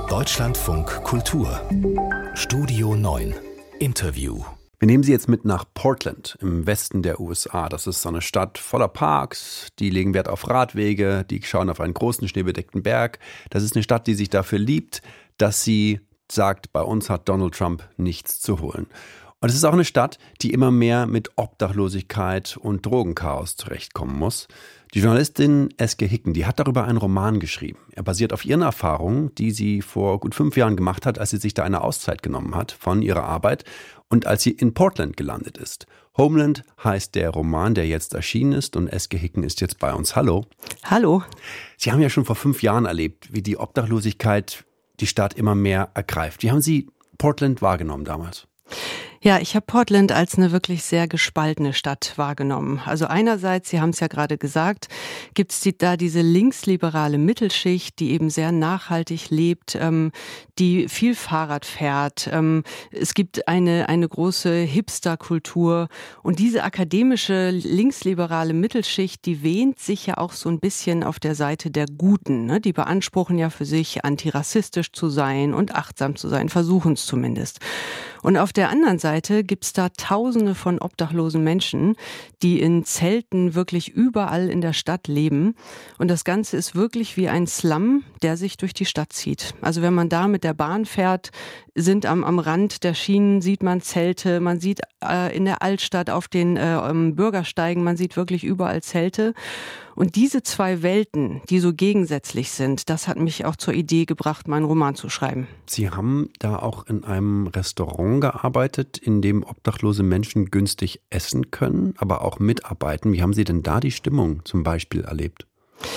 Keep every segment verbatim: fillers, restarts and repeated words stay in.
Deutschlandfunk Kultur Studio neun Interview. Wir nehmen Sie jetzt mit nach Portland im Westen der U S A. Das ist so eine Stadt voller Parks, die legen Wert auf Radwege, die schauen auf einen großen schneebedeckten Berg. Das ist eine Stadt, die sich dafür liebt, dass sie sagt, bei uns hat Donald Trump nichts zu holen. Und es ist auch eine Stadt, die immer mehr mit Obdachlosigkeit und Drogenchaos zurechtkommen muss. Die Journalistin Eske Hicken, die hat darüber einen Roman geschrieben. Er basiert auf ihren Erfahrungen, die sie vor gut fünf Jahren gemacht hat, als sie sich da eine Auszeit genommen hat von ihrer Arbeit und als sie in Portland gelandet ist. Homeland heißt der Roman, der jetzt erschienen ist, und Eske Hicken ist jetzt bei uns. Hallo. Hallo. Sie haben ja schon vor fünf Jahren erlebt, wie die Obdachlosigkeit die Stadt immer mehr ergreift. Wie haben Sie Portland wahrgenommen damals? Ja, ich habe Portland als eine wirklich sehr gespaltene Stadt wahrgenommen. Also einerseits, Sie haben es ja gerade gesagt, gibt es die, da diese linksliberale Mittelschicht, die eben sehr nachhaltig lebt, ähm, die viel Fahrrad fährt. Ähm, es gibt eine, eine große Hipsterkultur. Und diese akademische linksliberale Mittelschicht, die wähnt sich ja auch so ein bisschen auf der Seite der Guten. Ne? Die beanspruchen ja für sich, antirassistisch zu sein und achtsam zu sein, versuchen es zumindest. Und auf der anderen Seite gibt es da Tausende von obdachlosen Menschen, die in Zelten wirklich überall in der Stadt leben. Und das Ganze ist wirklich wie ein Slum, der sich durch die Stadt zieht. Also wenn man da mit der Bahn fährt, sind am, am Rand der Schienen, sieht man Zelte, man sieht äh, in der Altstadt auf den äh, Bürgersteigen, man sieht wirklich überall Zelte. Und diese zwei Welten, die so gegensätzlich sind, das hat mich auch zur Idee gebracht, meinen Roman zu schreiben. Sie haben da auch in einem Restaurant gearbeitet, in dem obdachlose Menschen günstig essen können, aber auch mitarbeiten. Wie haben Sie denn da die Stimmung zum Beispiel erlebt?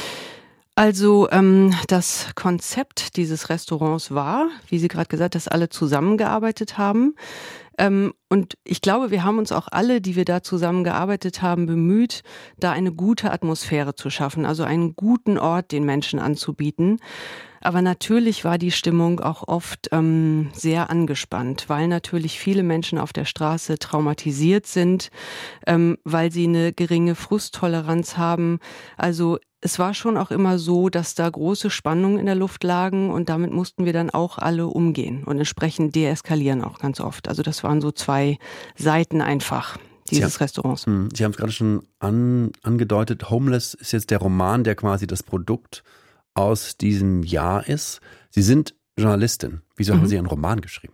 Also ähm, das Konzept dieses Restaurants war, wie Sie gerade gesagt, dass alle zusammengearbeitet haben. Ähm, und ich glaube, wir haben uns auch alle, die wir da zusammengearbeitet haben, bemüht, da eine gute Atmosphäre zu schaffen, also einen guten Ort den Menschen anzubieten. Aber natürlich war die Stimmung auch oft ähm, sehr angespannt, weil natürlich viele Menschen auf der Straße traumatisiert sind, ähm, weil sie eine geringe Frusttoleranz haben. Also es war schon auch immer so, dass da große Spannungen in der Luft lagen und damit mussten wir dann auch alle umgehen und entsprechend deeskalieren auch ganz oft. Also das waren so zwei Seiten einfach dieses Sie, Restaurants. Sie haben es gerade schon an, angedeutet, Homeless ist jetzt der Roman, der quasi das Produkt aus diesem Jahr ist. Sie sind Journalistin. Wieso mhm. haben Sie einen Roman geschrieben?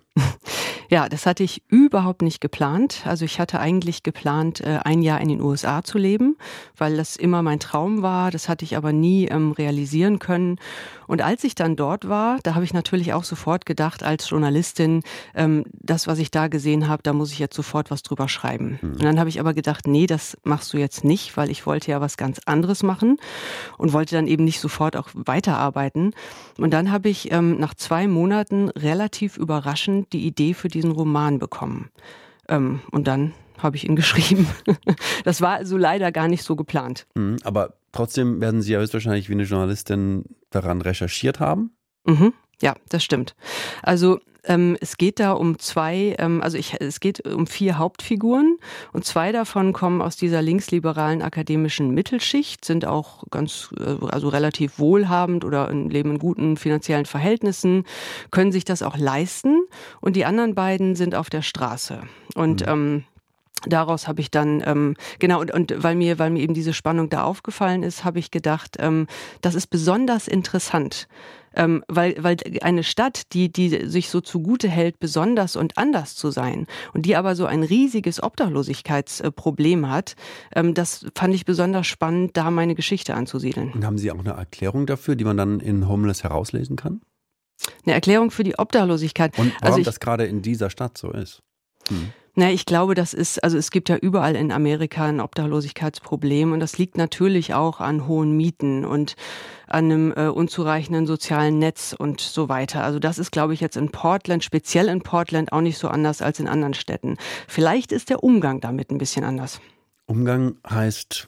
Ja, das hatte ich überhaupt nicht geplant. Also ich hatte eigentlich geplant, ein Jahr in den U S A zu leben, weil das immer mein Traum war. Das hatte ich aber nie ähm, realisieren können. Und als ich dann dort war, da habe ich natürlich auch sofort gedacht, als Journalistin, ähm, das, was ich da gesehen habe, da muss ich jetzt sofort was drüber schreiben. Mhm. Und dann habe ich aber gedacht, nee, das machst du jetzt nicht, weil ich wollte ja was ganz anderes machen und wollte dann eben nicht sofort auch weiterarbeiten. Und dann habe ich ähm, nach zwei Monaten relativ überraschend die Idee für diesen Roman bekommen. Ähm, und dann habe ich ihn geschrieben. Das war also leider gar nicht so geplant. Mhm, aber trotzdem werden Sie ja höchstwahrscheinlich wie eine Journalistin daran recherchiert haben? Mhm, ja, das stimmt. Also ähm, es geht da um zwei, ähm, also ich, es geht um vier Hauptfiguren und zwei davon kommen aus dieser linksliberalen akademischen Mittelschicht, sind auch ganz, äh, also relativ wohlhabend oder leben in guten finanziellen Verhältnissen, können sich das auch leisten und die anderen beiden sind auf der Straße. Und mhm. ähm, Daraus habe ich dann, ähm, genau, und, und weil mir, weil mir eben diese Spannung da aufgefallen ist, habe ich gedacht, ähm, das ist besonders interessant, ähm, weil, weil eine Stadt, die, die sich so zugute hält, besonders und anders zu sein und die aber so ein riesiges Obdachlosigkeitsproblem hat, ähm, das fand ich besonders spannend, da meine Geschichte anzusiedeln. Und haben Sie auch eine Erklärung dafür, die man dann in Homeless herauslesen kann? Eine Erklärung für die Obdachlosigkeit. Und warum also ich, das gerade in dieser Stadt so ist? Hm. Na, ich glaube, das ist, also es gibt ja überall in Amerika ein Obdachlosigkeitsproblem und das liegt natürlich auch an hohen Mieten und an einem äh, unzureichenden sozialen Netz und so weiter. Also das ist, glaube ich, jetzt in Portland, speziell in Portland, auch nicht so anders als in anderen Städten. Vielleicht ist der Umgang damit ein bisschen anders. Umgang heißt...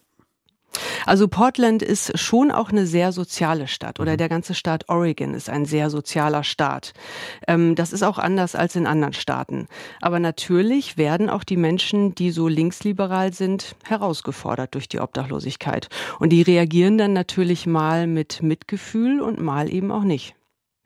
Also Portland ist schon auch eine sehr soziale Stadt oder der ganze Staat Oregon ist ein sehr sozialer Staat. Ähm, das ist auch anders als in anderen Staaten. Aber natürlich werden auch die Menschen, die so linksliberal sind, herausgefordert durch die Obdachlosigkeit. Und die reagieren dann natürlich mal mit Mitgefühl und mal eben auch nicht.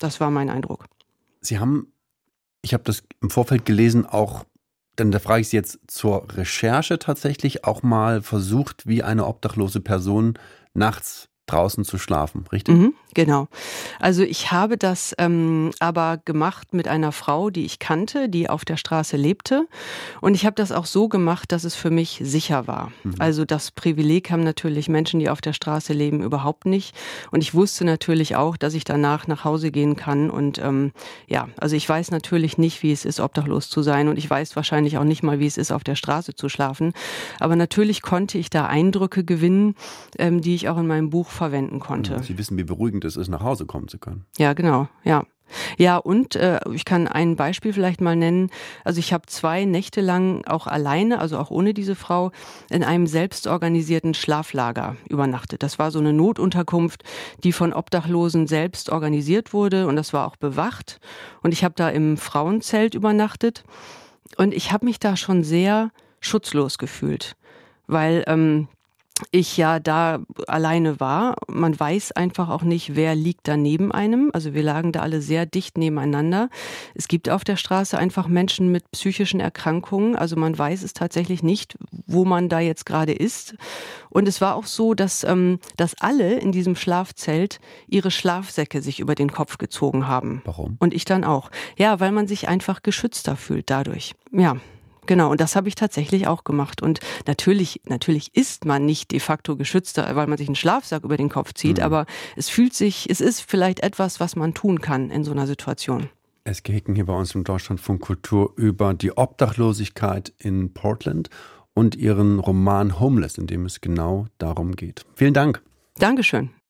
das war mein Eindruck. Sie haben, ich habe das im Vorfeld gelesen, auch, dann da frage ich Sie jetzt zur Recherche tatsächlich, auch mal versucht, wie eine obdachlose Person nachts draußen zu schlafen, richtig? Mhm, genau. Also ich habe das ähm, aber gemacht mit einer Frau, die ich kannte, die auf der Straße lebte. Und ich habe das auch so gemacht, dass es für mich sicher war. Mhm. Also das Privileg haben natürlich Menschen, die auf der Straße leben, überhaupt nicht. Und ich wusste natürlich auch, dass ich danach nach Hause gehen kann. Und ähm, ja, also ich weiß natürlich nicht, wie es ist, obdachlos zu sein. Und ich weiß wahrscheinlich auch nicht mal, wie es ist, auf der Straße zu schlafen. Aber natürlich konnte ich da Eindrücke gewinnen, ähm, die ich auch in meinem Buch verwenden konnte. Sie wissen, wie beruhigend es ist, nach Hause kommen zu können. Ja, genau, ja. Ja, und äh, ich kann ein Beispiel vielleicht mal nennen. Also ich habe zwei Nächte lang auch alleine, also auch ohne diese Frau, in einem selbstorganisierten Schlaflager übernachtet. Das war so eine Notunterkunft, die von Obdachlosen selbst organisiert wurde und das war auch bewacht. Und ich habe da im Frauenzelt übernachtet und ich habe mich da schon sehr schutzlos gefühlt, weil ähm, ich ja da alleine war. Man weiß einfach auch nicht, wer liegt da neben einem. Also wir lagen da alle sehr dicht nebeneinander. Es gibt auf der Straße einfach Menschen mit psychischen Erkrankungen. Also man weiß es tatsächlich nicht, wo man da jetzt gerade ist. Und es war auch so, dass, ähm, dass alle in diesem Schlafzelt ihre Schlafsäcke sich über den Kopf gezogen haben. Warum? Und ich dann auch. Ja, weil man sich einfach geschützter fühlt dadurch. Ja. Genau, und das habe ich tatsächlich auch gemacht. Und natürlich, natürlich ist man nicht de facto geschützter, weil man sich einen Schlafsack über den Kopf zieht, mhm. aber es fühlt sich, es ist vielleicht etwas, was man tun kann in so einer Situation. Eske Hicken hier bei uns im Deutschlandfunk Kultur über die Obdachlosigkeit in Portland und ihren Roman Homeless, in dem es genau darum geht. Vielen Dank. Dankeschön.